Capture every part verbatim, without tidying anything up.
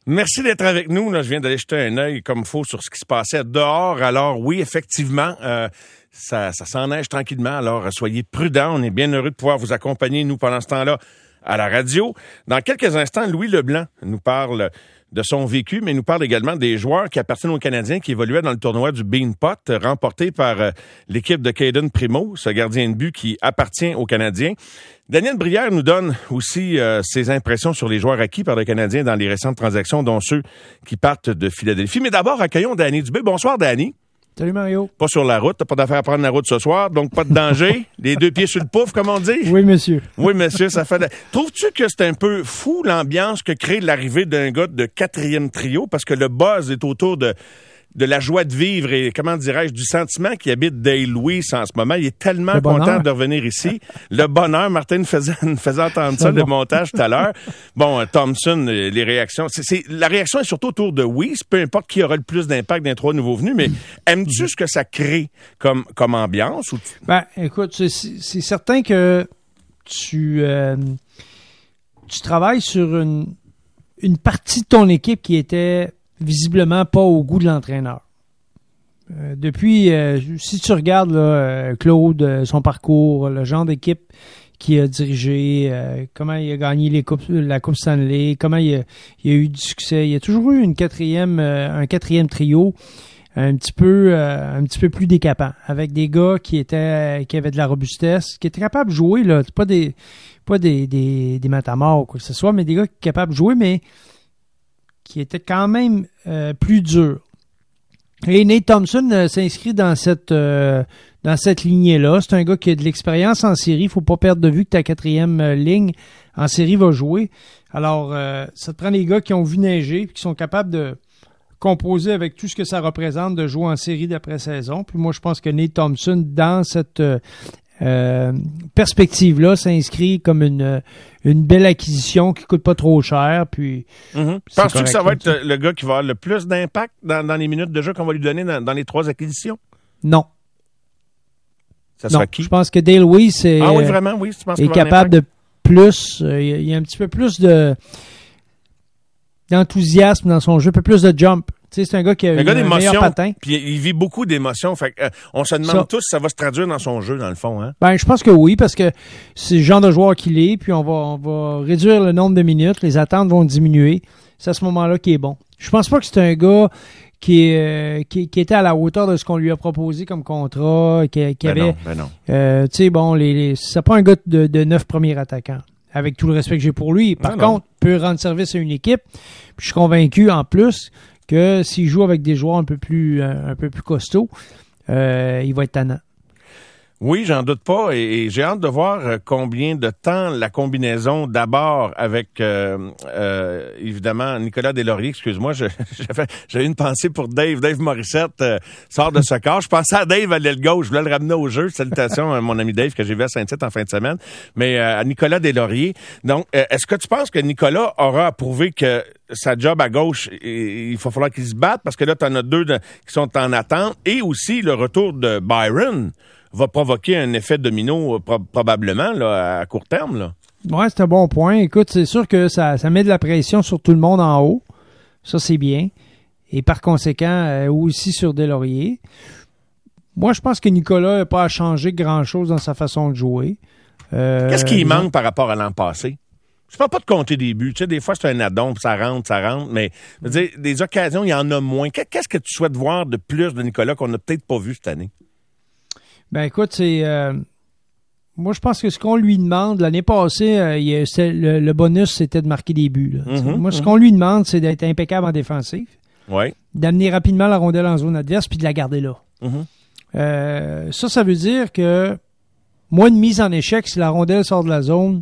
Merci d'être avec nous. Là, je viens d'aller jeter un œil comme il faut sur ce qui se passait dehors. Alors oui, effectivement, euh, ça, ça s'enneige tranquillement. Alors soyez prudents. On est bien heureux de pouvoir vous accompagner, nous, pendant ce temps-là, à la radio. Dans quelques instants, Louis Leblanc nous parle de son vécu, mais il nous parle également des joueurs qui appartiennent aux Canadiens qui évoluaient dans le tournoi du Beanpot, remporté par euh, l'équipe de Caden Primo, ce gardien de but qui appartient aux Canadiens. Daniel Brière nous donne aussi euh, ses impressions sur les joueurs acquis par les Canadiens dans les récentes transactions, dont ceux qui partent de Philadelphie. Mais d'abord, accueillons Danny Dubé. Bonsoir, Danny. Salut, Mario. Pas sur la route, t'as pas d'affaire à prendre la route ce soir, donc pas de danger. Les deux pieds sur le pouf, comme on dit. Oui, monsieur. Oui, monsieur, ça fait... De... Trouves-tu que c'est un peu fou l'ambiance que crée l'arrivée d'un gars de quatrième trio? Parce que le buzz est autour de... de la joie de vivre et, comment dirais-je, du sentiment qui habite Dale Louis en ce moment. Il est tellement content de revenir ici. Le bonheur, Martin nous faisait, nous faisait entendre ça, le montage tout à l'heure. Bon, Thompson, les réactions. C'est, c'est, la réaction est surtout autour de Weiss, peu importe qui aura le plus d'impact d'un trois nouveaux venus, mais aimes-tu ce que ça crée comme, comme ambiance? Ou tu... Ben, écoute, c'est, c'est certain que tu, euh, tu travailles sur une, une partie de ton équipe qui était visiblement pas au goût de l'entraîneur. Euh, depuis, euh, si tu regardes là, euh, Claude, euh, son parcours, le genre d'équipe qu'il a dirigé, euh, comment il a gagné les coupes, la Coupe Stanley, comment il a, il a eu du succès, il a toujours eu une quatrième, euh, un quatrième trio un petit peu, euh, un petit peu plus décapant, avec des gars qui étaient, qui avaient de la robustesse, qui étaient capables de jouer là, c'est pas des, pas des, des, des matamors ou quoi que ce soit, mais des gars qui étaient capables de jouer, mais qui était quand même euh, plus dur. Et Nate Thompson euh, s'inscrit dans cette euh, dans cette lignée-là. C'est un gars qui a de l'expérience en série. Il ne faut pas perdre de vue que ta quatrième euh, ligne en série va jouer. Alors, euh, ça te prend des gars qui ont vu neiger et qui sont capables de composer avec tout ce que ça représente de jouer en série d'après-saison. Puis moi, je pense que Nate Thompson, dans cette euh, Euh, perspective-là, s'inscrit comme une, une belle acquisition qui coûte pas trop cher. Puis, mm-hmm. Penses-tu que ça va être le gars qui va avoir le plus d'impact dans, dans les minutes de jeu qu'on va lui donner dans, dans les trois acquisitions? Non. Ça sera non. qui? Je pense que Dale Weiss est, ah oui, vraiment, oui, tu penses est capable de plus. Euh, il y a un petit peu plus de d'enthousiasme dans son jeu, un peu plus de jump. Tu sais, c'est un gars qui a un, gars un meilleur patin. Puis il vit beaucoup d'émotions. Fait que, euh, on se demande ça. tous si ça va se traduire dans son jeu, dans le fond. Hein? Ben, je pense que oui, parce que c'est le genre de joueur qu'il est, puis on va, on va réduire le nombre de minutes, les attentes vont diminuer. C'est à ce moment-là qu'il est bon. Je pense pas que c'est un gars qui, est, qui, qui était à la hauteur de ce qu'on lui a proposé comme contrat, qui, qui ben avait... Non, ben non. Euh, tu sais, bon, les, les, c'est pas un gars de, de neuf premiers attaquants. Avec tout le respect que j'ai pour lui. Par non, contre, non. peut rendre service à une équipe. Puis je suis convaincu, en plus, que s'il joue avec des joueurs un peu plus un, un peu plus costauds, euh, il va être tannant. Oui, j'en doute pas. Et, et j'ai hâte de voir combien de temps la combinaison, d'abord avec, euh, euh, évidemment, Nicolas Deslauriers, excuse-moi, je, j'avais, j'avais une pensée pour Dave. Dave Morissette euh, sort de ce corps. Je pensais à Dave à l'aile gauche. Je voulais le ramener au jeu. Salutations à mon ami Dave que j'ai vu à Saint-Tite en fin de semaine. Mais euh, à Nicolas Deslauriers. Donc, euh, est-ce que tu penses que Nicolas aura approuvé que sa job à gauche, il va falloir qu'il se batte? Parce que là, tu en as deux de, qui sont en attente. Et aussi, le retour de Byron va provoquer un effet domino pro- probablement là, à court terme. Là. Ouais, c'est un bon point. Écoute, c'est sûr que ça, ça met de la pression sur tout le monde en haut. Ça, c'est bien. Et par conséquent, euh, aussi sur Deslauriers. Moi, je pense que Nicolas n'a pas à changer grand-chose dans sa façon de jouer. Euh, Qu'est-ce qui disons... manque par rapport à l'an passé? Je ne parle pas de compter des buts. Tu sais, des fois, c'est un addon, puis ça rentre, ça rentre. Mais je veux dire, des occasions, il y en a moins. Qu'est-ce que tu souhaites voir de plus de Nicolas qu'on n'a peut-être pas vu cette année? Ben écoute, c'est euh, moi je pense que ce qu'on lui demande l'année passée, euh, il, c'est, le, le bonus c'était de marquer des buts. Là. Mm-hmm, moi, ce mm-hmm. qu'on lui demande, c'est d'être impeccable en défensive, ouais. d'amener rapidement la rondelle en zone adverse puis de la garder là. Mm-hmm. Euh, ça, ça veut dire que moins de mise en échec si la rondelle sort de la zone,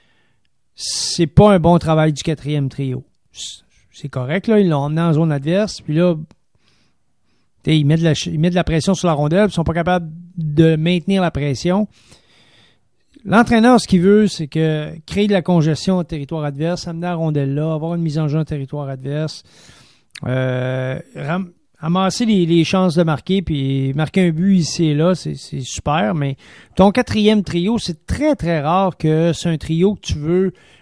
c'est pas un bon travail du quatrième trio. C'est correct là, ils l'ont emmené en zone adverse, puis là. Ils mettent, de la, ils mettent de la pression sur la rondelle, ils sont pas capables de maintenir la pression. L'entraîneur, ce qu'il veut, c'est que créer de la congestion au territoire adverse, amener la rondelle là, avoir une mise en jeu au territoire adverse, euh, ram, amasser les, les chances de marquer, puis marquer un but ici et là, c'est, c'est super, mais ton quatrième trio, c'est très, très rare que c'est un trio que tu veux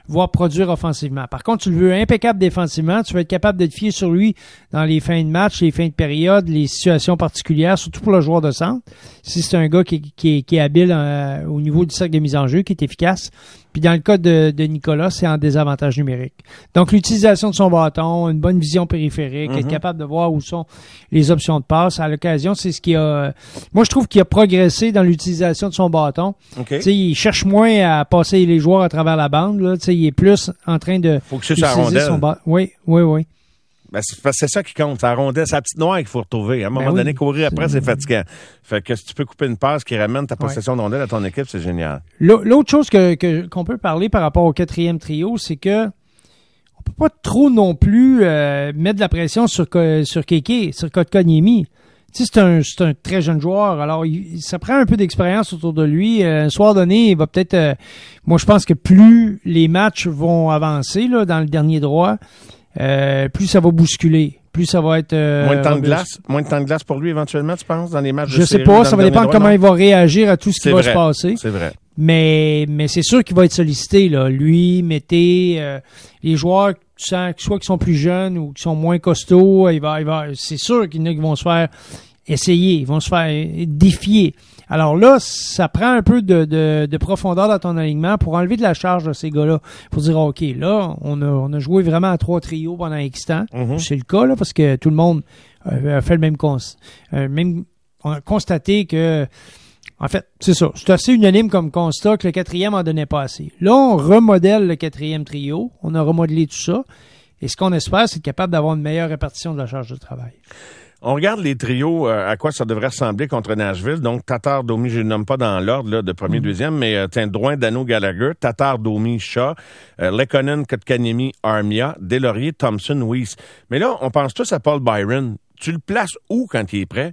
voire produire offensivement. Par contre, tu le veux impeccable défensivement, tu vas être capable de te fier sur lui dans les fins de match, les fins de période, les situations particulières, surtout pour le joueur de centre. Si c'est un gars qui, qui, qui est habile euh, au niveau du cercle de mise en jeu, qui est efficace. Puis dans le cas de, de Nicolas, c'est en désavantage numérique. Donc l'utilisation de son bâton, une bonne vision périphérique, mm-hmm. être capable de voir où sont les options de passe. À l'occasion, c'est ce qui a... Moi, je trouve qu'il a progressé dans l'utilisation de son bâton. Okay. Tu sais, il cherche moins à passer les joueurs à travers la bande. Là. Tu sais, il est plus en train de... Faut que c'est sa rondelle. Son bâton. Oui, oui, oui. Ben, c'est, c'est ça qui compte. C'est la rondelle, c'est la petite noire qu'il faut retrouver. À un moment ben donné, oui, courir après, c'est... c'est fatigant. Fait que si tu peux couper une passe qui ramène ta possession ouais. de rondelle à ton équipe, c'est génial. L'autre chose que, que, qu'on peut parler par rapport au quatrième trio, c'est que on peut pas trop non plus euh, mettre de la pression sur, sur Kéké, sur Kotkaniemi. Tu sais, c'est un, c'est un très jeune joueur. Alors, il, ça prend un peu d'expérience autour de lui. Euh, un soir donné, il va peut-être... Euh, moi, je pense que plus les matchs vont avancer là, dans le dernier droit, Euh, plus ça va bousculer, plus ça va être... Euh, moins de temps de glace, moins de temps de glace pour lui éventuellement, tu penses, dans les matchs de Je série? sais pas, ça va dépendre comment non? il va réagir à tout ce qui c'est va vrai, se passer. C'est vrai. Mais mais c'est sûr qu'il va être sollicité, là. Lui, Mété, euh, les joueurs, soit qui sont plus jeunes ou qui sont moins costauds, il va, il va, c'est sûr qu'il y en a qui vont se faire essayer, ils vont se faire défier. Alors là, ça prend un peu de, de, de profondeur dans ton alignement pour enlever de la charge de ces gars-là. Pour dire, OK, là, on a, on a joué vraiment à trois trios pendant X temps. Mm-hmm. C'est le cas, là, parce que tout le monde a fait le même constat. Euh, même, on a constaté que, en fait, c'est ça. C'est assez unanime comme constat que le quatrième en donnait pas assez. Là, on remodèle le quatrième trio. On a remodelé tout ça. Et ce qu'on espère, c'est être capable d'avoir une meilleure répartition de la charge de travail. On regarde les trios, euh, à quoi ça devrait ressembler contre Nashville. Donc, Tatar, Domi, je ne nomme pas dans l'ordre là, de premier, mm-hmm. deuxième, mais euh, tiens, Drouin, Dano, Gallagher, Tatar, Domi, Shaw, euh, Lekkonen, Kotkaniemi, Armia, Deslauriers, Thompson, Weiss. Mais là, on pense tous à Paul Byron. Tu le places où quand il est prêt?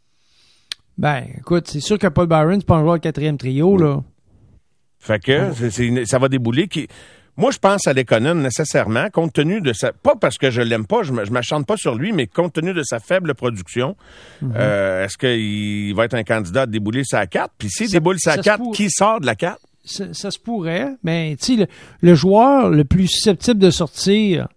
Ben, écoute, c'est sûr que Paul Byron, c'est pas un joueur de quatrième trio, là. Fait que, oh. c'est, c'est, ça va débouler qui... Moi, je pense à Lekkonen nécessairement, compte tenu de sa... Pas parce que je l'aime pas, je ne m'achante pas sur lui, mais compte tenu de sa faible production, mm-hmm. euh, est-ce qu'il va être un candidat à débouler sa quatre? Puis s'il déboule sa quatre, pour... qui sort de la quatre? Ça, ça se pourrait, mais tu sais, le, le joueur le plus susceptible de sortir,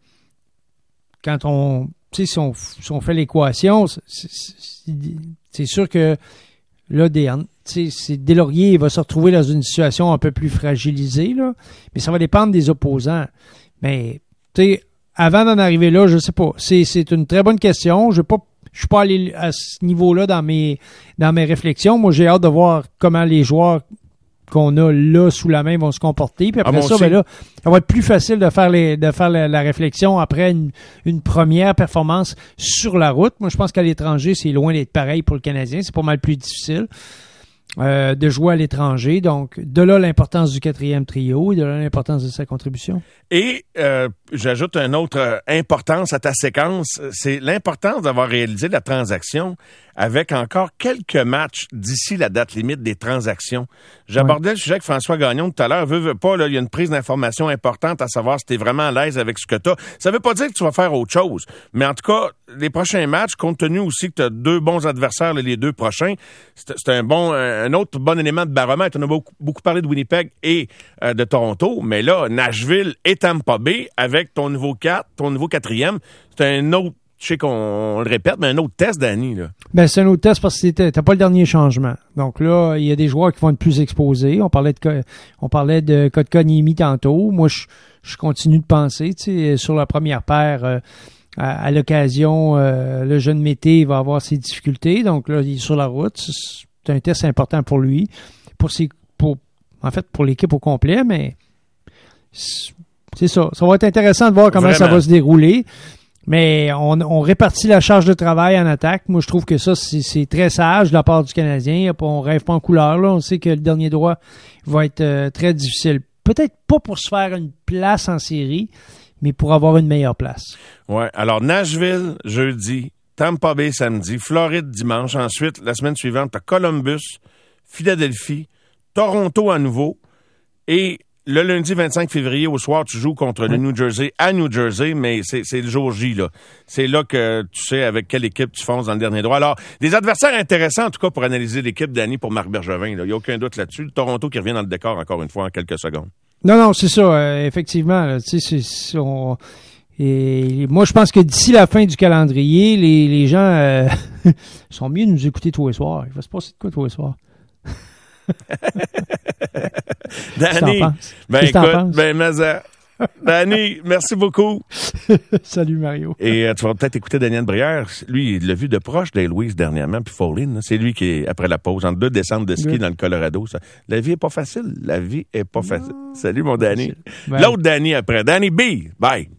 quand on... Tu sais, si on, si on fait l'équation, c'est, c'est, c'est sûr que là, des... Tu sais, c'est Deslauriers, il va se retrouver dans une situation un peu plus fragilisée, là. Mais ça va dépendre des opposants. Mais, tu sais, avant d'en arriver là, je sais pas. C'est, c'est une très bonne question. Je ne pas, je suis pas allé à ce niveau-là dans mes, dans mes réflexions. Moi, j'ai hâte de voir comment les joueurs qu'on a là sous la main vont se comporter. Puis après ah, ça, ben là, ça va être plus facile de faire les, de faire la, la réflexion après une, une première performance sur la route. Moi, je pense qu'à l'étranger, c'est loin d'être pareil pour le Canadien. C'est pas mal plus difficile. Euh, de jouer à l'étranger. Donc, de là l'importance du quatrième trio et de là l'importance de sa contribution. Et euh, j'ajoute une autre euh, importance à ta séquence, c'est l'importance d'avoir réalisé la transaction avec encore quelques matchs d'ici la date limite des transactions. J'abordais ouais. le sujet avec François Gagnon tout à l'heure. Veux, veux pas, là, il y a une prise d'information importante à savoir si tu es vraiment à l'aise avec ce que tu as. Ça veut pas dire que tu vas faire autre chose, mais en tout cas, les prochains matchs, compte tenu aussi que tu as deux bons adversaires, là, les deux prochains, c'est, c'est un bon, un autre bon élément de baromètre. On a beaucoup, beaucoup parlé de Winnipeg et euh, de Toronto, mais là, Nashville et Tampa Bay, avec ton nouveau quatre, ton nouveau quatrième, c'est un autre, je sais qu'on le répète, mais un autre test, Danny, là. Ben, c'est un autre test parce que c'était, t'as pas le dernier changement. Donc là, il y a des joueurs qui vont être plus exposés. On parlait de, on parlait de Kotkaniemi tantôt. Moi, je, je continue de penser, tu sais, sur la première paire, euh, à, à l'occasion, euh, le jeune Mété va avoir ses difficultés. Donc là, il est sur la route. C'est un test important pour lui, pour ses, pour, en fait, pour l'équipe au complet, mais c'est ça. Ça va être intéressant de voir comment Vraiment. ça va se dérouler. Mais on, on répartit la charge de travail en attaque. Moi, je trouve que ça, c'est, c'est très sage de la part du Canadien. On rêve pas en couleur, là. On sait que le dernier droit va être euh, très difficile. Peut-être pas pour se faire une place en série, mais pour avoir une meilleure place. Ouais. Alors, Nashville, jeudi. Tampa Bay, samedi. Floride, dimanche. Ensuite, la semaine suivante, t'as Columbus, Philadelphie, Toronto à nouveau. Et le lundi vingt-cinq février au soir, tu joues contre le New Jersey à New Jersey, mais c'est, c'est le jour J, là. C'est là que tu sais avec quelle équipe tu fonces dans le dernier droit. Alors, des adversaires intéressants, en tout cas, pour analyser l'équipe d'Annie pour Marc Bergevin, là. Il n'y a aucun doute là-dessus. Le Toronto qui revient dans le décor, encore une fois, en quelques secondes. Non, non, c'est ça. Euh, effectivement, là, tu sais, c'est, c'est on... Et moi, je pense que d'ici la fin du calendrier, les, les gens euh, sont mieux de nous écouter tous les soirs. Il va se passer de quoi tous les soirs? Danny, ben écoute, ben Maza, Danny, merci beaucoup. Salut Mario. Et euh, tu vas peut-être écouter Daniel Brière. Lui, il l'a vu de proche d'Héloïse dernièrement, puis Pauline. C'est lui qui est après la pause, entre deux descentes de ski oui. dans le Colorado. Ça. La vie est pas facile. La vie est pas facile. Non. Salut mon Danny. Ben. L'autre Danny après. Danny B. Bye.